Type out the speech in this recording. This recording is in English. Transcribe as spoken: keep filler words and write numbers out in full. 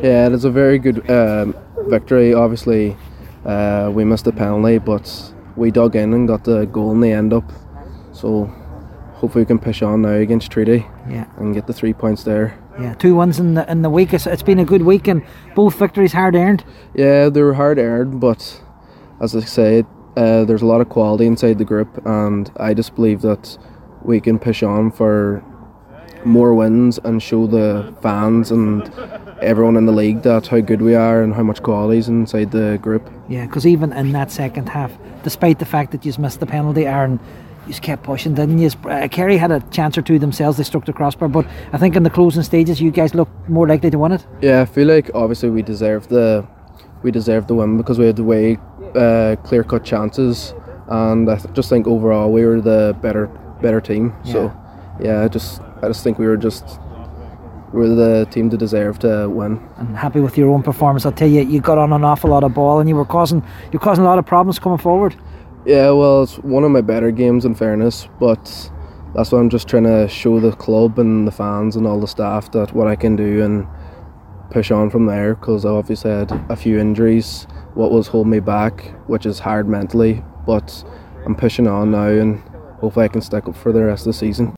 Yeah, it is a very good um, victory. Obviously, uh, we missed the penalty, but we dug in and got the goal in the end up. So hopefully we can push on now against Treaty yeah. and get the three points there. Yeah, two wins in the in the week. It's, it's been a good week, and both victories hard earned. Yeah, they were hard earned, but as I say, uh, there's a lot of quality inside the group, and I just believe that we can push on for more wins and show the fans and everyone in the league that how good we are and how much quality is inside the group. Yeah, because even in that second half, despite the fact that you missed the penalty, Aaron, you just kept pushing, didn't you? Uh, Kerry had a chance or two themselves. They struck the crossbar, but I think in the closing stages, you guys looked more likely to win it. Yeah, I feel like obviously we deserved the we deserved the win because we had way uh, clear-cut chances, and I th- just think overall we were the better better team. Yeah. So yeah, I just I just think we were just we were the team to deserve to win. And happy with your own performance. I'll tell you, you got on an awful lot of ball, and you were causing you're causing a lot of problems coming forward. Yeah, well, it's one of my better games in fairness, but that's why I'm just trying to show the club and the fans and all the staff that what I can do and push on from there, because I obviously had a few injuries, what was holding me back, which is hard mentally, but I'm pushing on now and hopefully I can stick up for the rest of the season.